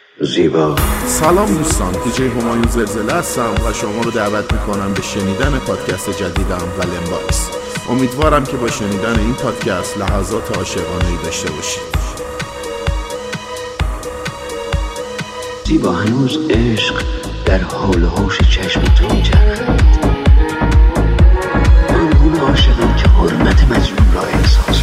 زیبا. سلام دوستان، دیجی همایون زلزله هستم و شما رو دعوت میکنم به شنیدن پادکست جدیدم ولن باکس. امیدوارم که با شنیدن این پادکست لحظات عاشقانه‌ای داشته باشید. زیبا، هنوز عشق در حال و حوش چشم تو میچرخد. من گونه عاشقم که حرمت مجنون را احساس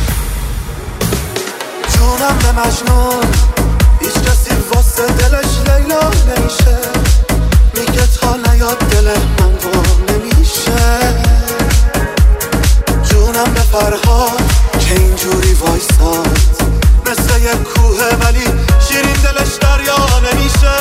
جونم به مجنون، هیچ کسی واسه دلش لیلا نمیشه. میگه تا نیاد دل من گم نمیشه. جونم به فرهاد که اینجوری وایساد، مثل یک کوه ولی شیرین دلش دریا نمیشه.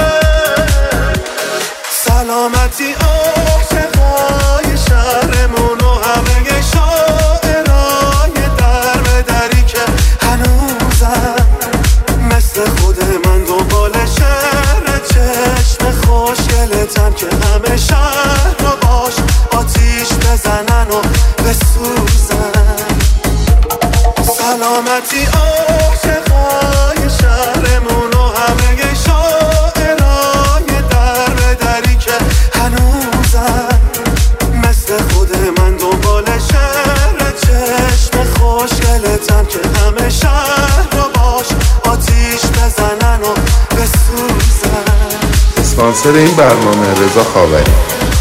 سلامتی عاشقای شهرمون و همه شاعرای در به دری که هنوزم مثل خود من دنبال شهر چشم خوشگلتم که همه شهر رو باش آتیش بزنن و بسوزن. سلامتی عاشقای شهرمون و همه شاعرای در به دری که هنوزم مثل خود من دنبال شهر چشم خوشگلتم که همه شهر رو باش آتیش بزنن و بسوزن. اسپانسر این برنامه رضا خاوری.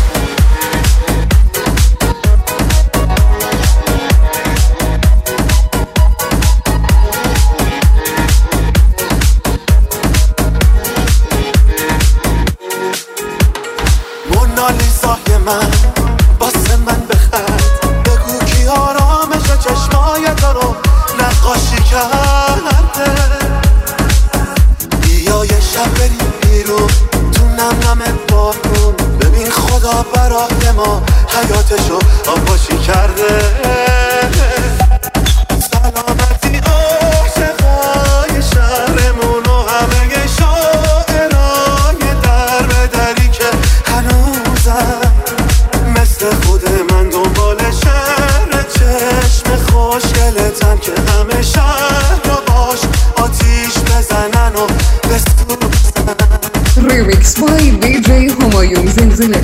مونالیزای من واسه من بخند، بگو کی آرامش چشمای تو رو نقاشی کرده. بیا یه شب بریم بیرون تو نم نم بارون، ببین خدا برای ما حیاتشو آباشی کرده. سلامتی عاشقای شهرمون و همه شاعرای در به دری که هنوزم مثل خود من دنبال شهر چشم خوشگلتم که همه شهر رو باش آتیش بزنن و بسوزن. ریمیکس بای دیجی همایون زلزله.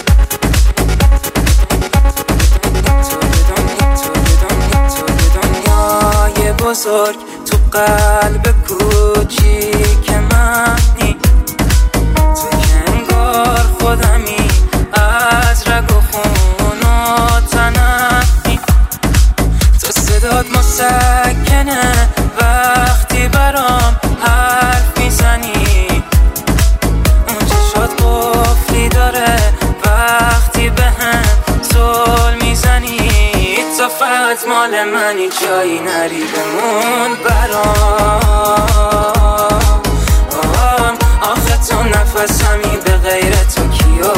بزرگ تو قلب کوچیک منی، تو که انگار خودمی از رگ و خون و تنمی. تو صدات مسکنه وقتی برام حرف میزنی، اون چشات قفلی داره وقتی بهم زل میزنی. تو فقط مال منی، جایی نری بمون برام. آخه تو نفسمی، به غیر تو کیو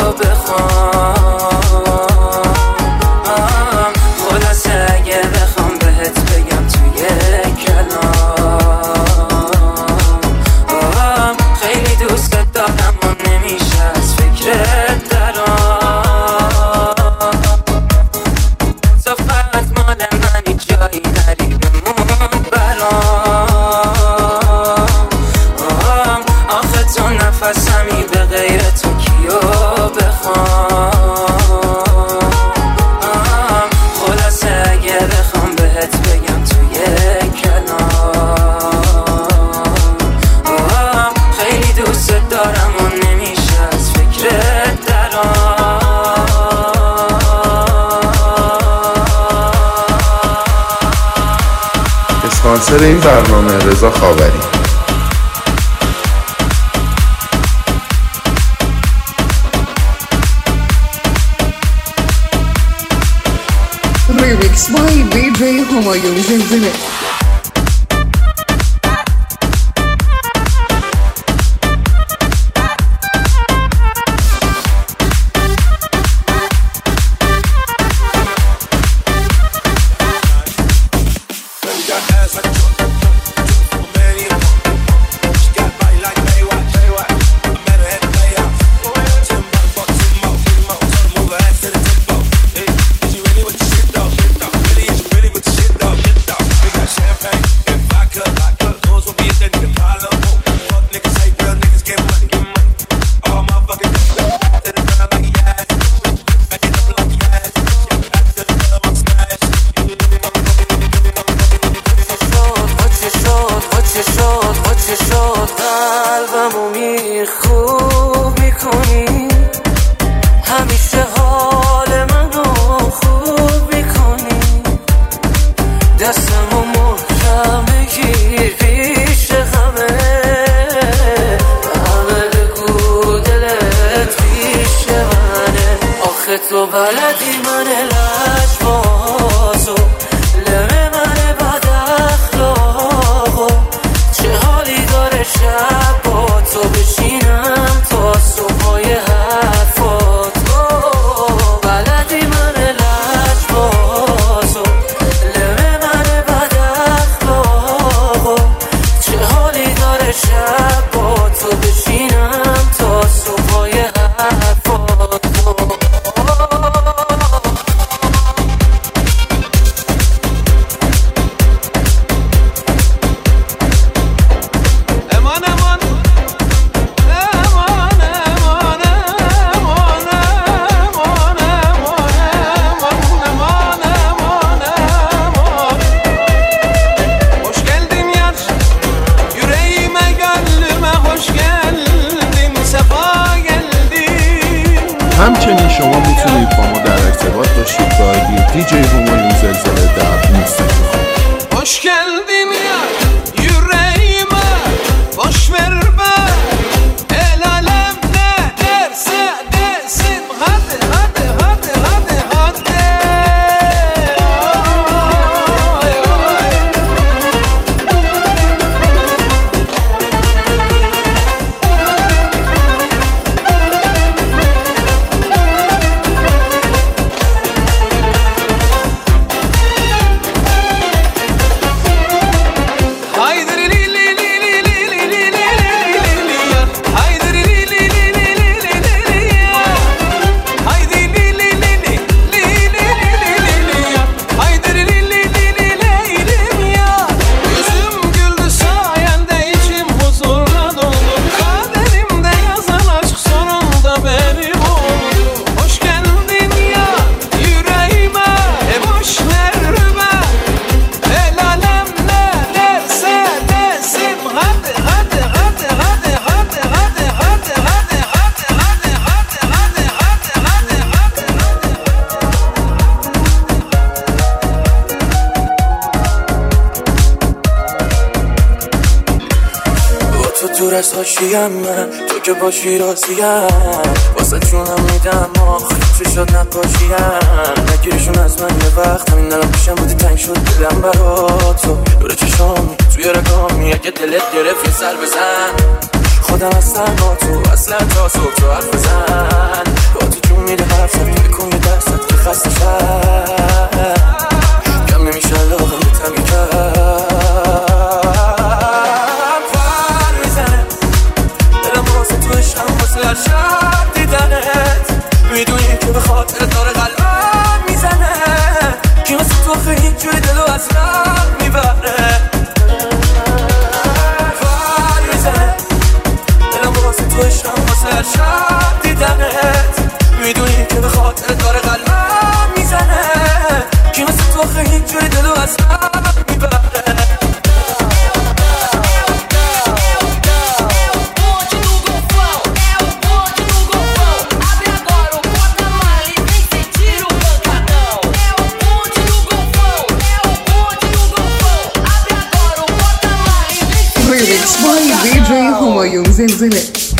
بخوام. خلاصه اگه بخوام بهت بگم توی کلام، خیلی دوستت دارم و نمیشه از فکرت درام. جایی نری بمون برام. آخه تو نفسمی، به غیر تو کیو بخوام. خلاصه اگه بخوام بهت بگم توی کلام، خیلی دوست دارم و نمیشه از فکرت درام. اسپانسر این برنامه رضا خاوری. ریمیکس بای دیجی همایون زلزله. قلبمو خوب میکنی، همیشه حال منو خوب میکنی، دستمو محکم بگیر پیش همه بگو دلت پیش منه. آخه تو بلدی من لجبازو، لبه من بد اخلاقو، چه حالی داره شب با تو بشینم تا صبحای حرفاتو. بلدی من لجبازو، لبه من بد اخلاقو، چه حالی داره شب با تو بشینم تا صبحای حرفاتو. همچنین شما میتونید با ما در ارتباط باشید با آیدی دیجی همایون زلزله در اینستاگرام. hoş geldin ya yüreğime, boş ver be el alem ne derse desin, hadi hadi hadi hadi hadi. دور از حاشیم من، تو که باشی راضیم، واسه جونم میدم آخ چه شد نپاشیم. نگیرشون از من یه وقت، همین الان پیشم بودی تنگ شد دلم برا تو. دور چشامی توی رگامی، اگه دلت گرفت یه سر بزن، خودم هستم با تو اصلا تا صبح تو حرف بزن. با تو جون میده حرف زد، بکن یه درست که خسته شد، کم نمیشه علاقه بتم یکم. هر شب دیدنت میدونی که به خاطر داره قلبم میزنه، که مثل تو خیلی جوی دلو از رب میبره. فر میزنه دلم واسه تو عشقم، واسه هر شب دیدنت میدونی که به خاطر داره قلبم میزنه، که مثل تو خیلی جوی دلو از رب میبره. Remix by DJ همایون زلزله.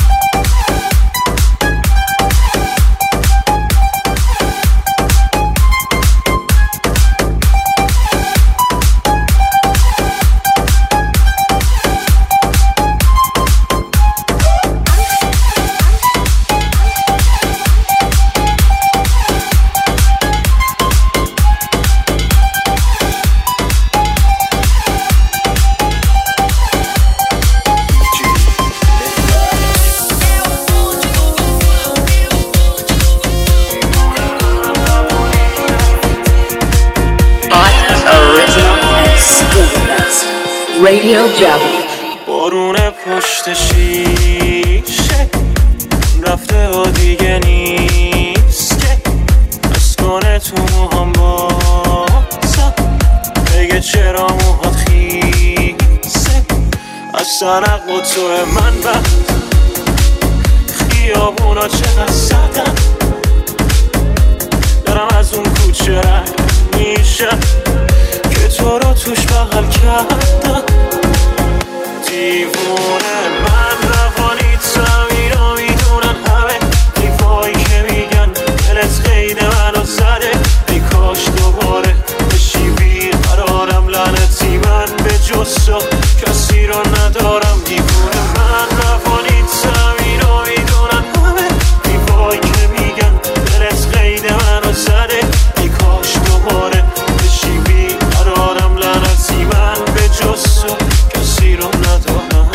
Radio Java. بارون پشت شیشه رفته و دیگه نیست که اسکانه تو موهام بازم بگه چرا موهات خیسه. اصلا عقل تو من وقت خیابونا چقدر سردن دارم از اون کوچه رنگ میشم که تو رو توش بغل کردم دیوونه من روانی سمیرا میدونن همه دیوایی که میگن دلت قید منو زده ای کاش دوباره بشی بیقرارم لعنتی من به جز تو کسی رو ندارم دیوونه من روانی سمیرا میدونن همه دیوایی که میگن دلت قید منو زده ای کاش دوباره بشی بیقرارم لعنتی من به جز تو کسی رو ندارم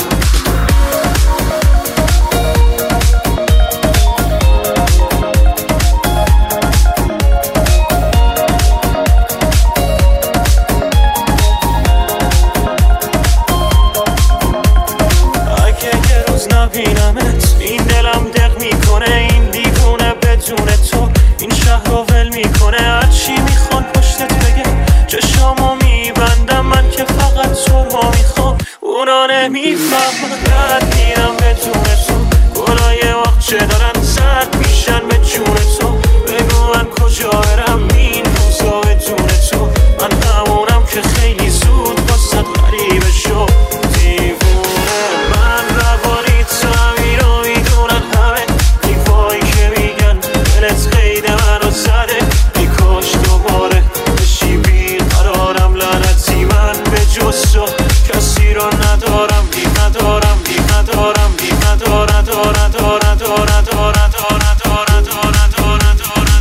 اگه یه روز نبینمت این دلم دق میکنه این دیوونه بدون تو این شهر رو ول میکنه هرچی میخوان پشتت بگم چشامو میبندم من که فقط تو رو میخوام اونا نمیفهمن رد میرم بدون تو گلای وقت دارن سرد میشن به جون تو بگو من کجا برم این روزا بدون تو من همونم که خیلی زود باست غریبه شو دیوونه من روانی تعمیر رو میدونن همه دیوایی که میگن دلت قید منو زده ای کاش دوباره بشی بیقرارم لعنتی من به جز تو کسی رو ندارم بی ندارم بی ندارم بی ندارم دارم دارم دارم دارم دارم دارم دارم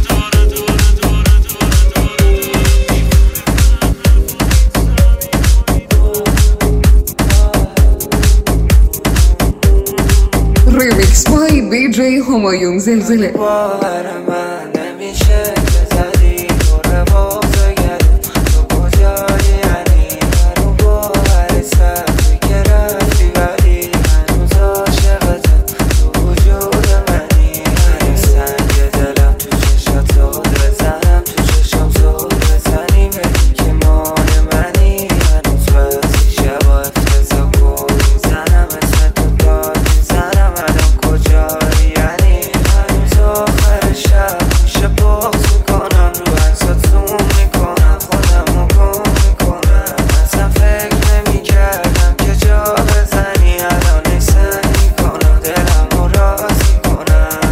Remix by DJ همایون زلزله باور من نمیشه بزدی دوره بازگرد تو کجایی یعنی منو باور سختی که رفتی ولی هنوز عاشقتم تو وجود منی هنوز سنگ دلم تو چشات زود بزنم تو چشم زود بزنی بگی که مال منی هنوز بعضی شبا افتضا گل میزنم اسم تو داد میزنم الان کجایی یعنی هنوز آخر شب میشه باز میکنم رو عکسات زوم میکنم خودم رو گم میکنم اصلا فکر نمیکردم که جا بزنی الان احسن میکنم دلم رو راز میکنم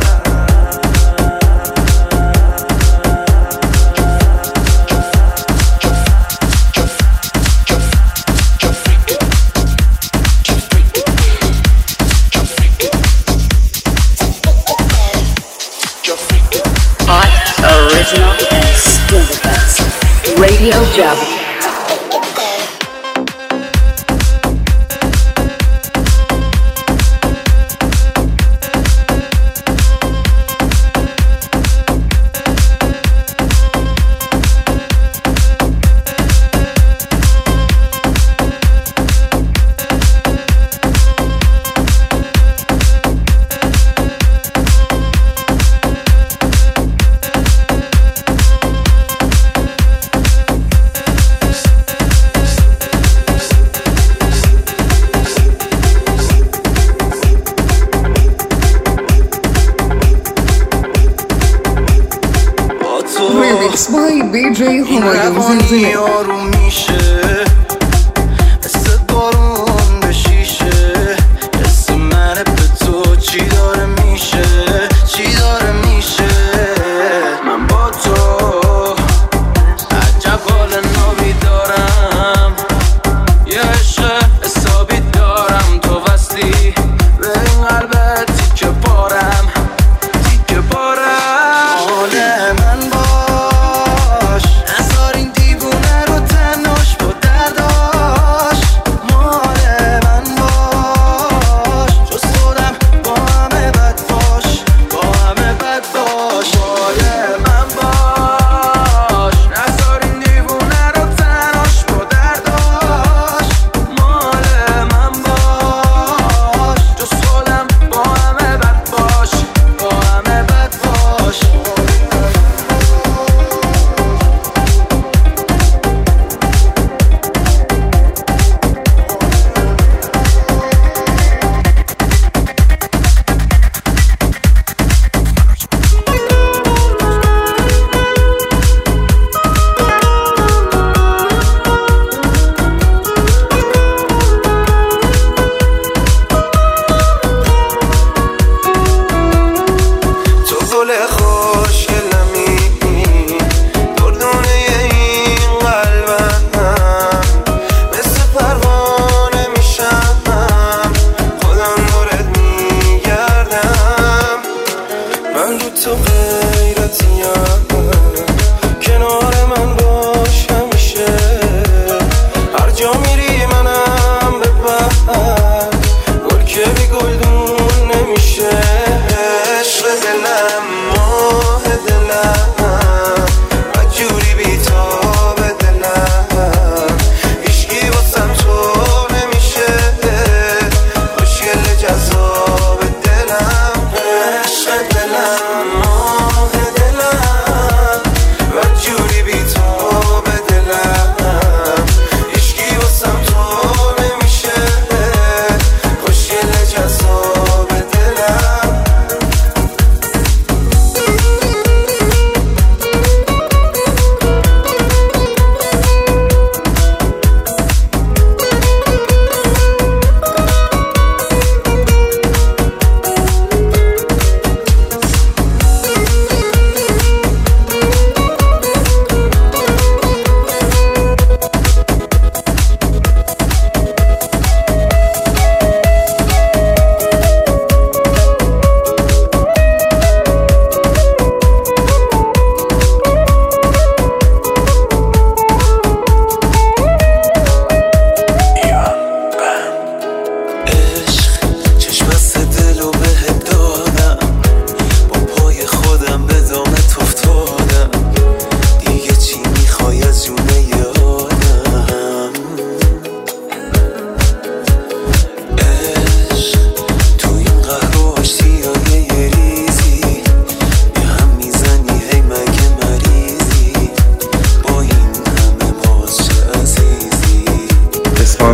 Hot, original, and still the best. Radio Java. Remix by DJ همایون زلزله آروم میشه مثل بارون به شیشه حس منه به تو چی داره میشه چی داره میشه من با تو عجب حال نابی دارم یه عشق حسابی دارم تو وستی به این قلبت تیکه پارم تیکه پارم حال من باش نزار این دیوونه رو تناش با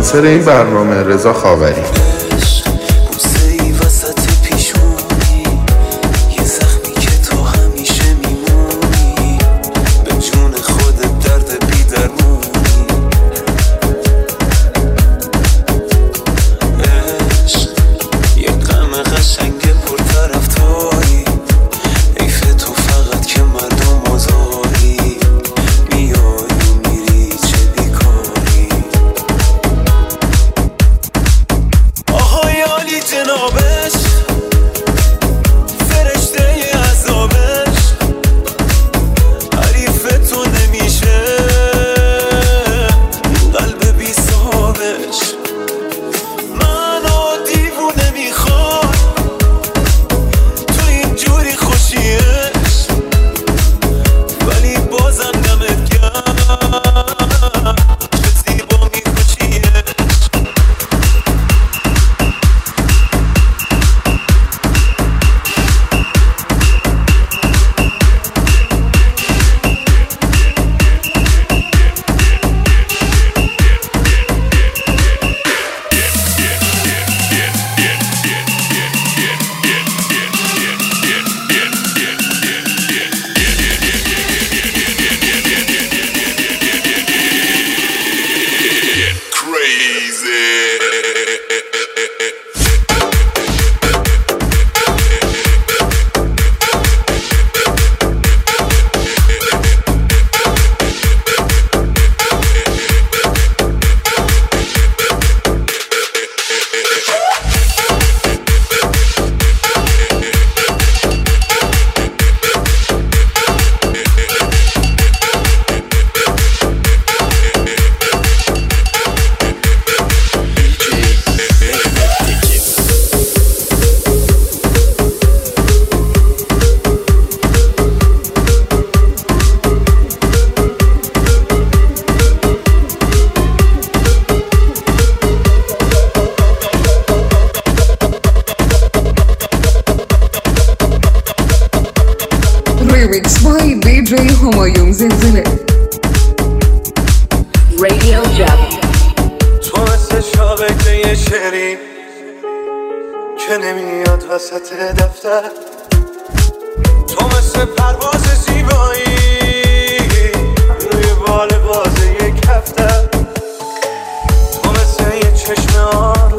اسپانسر این برنامه رضا خاوری. Remix by DJ همایون زلزله. Radio Java. تو مثل شابکه شعری که نمیاد وسط دفتر، تو مثل پرواز زیبایی روی بال باز یک هفته، تو مثل یه چشم آروم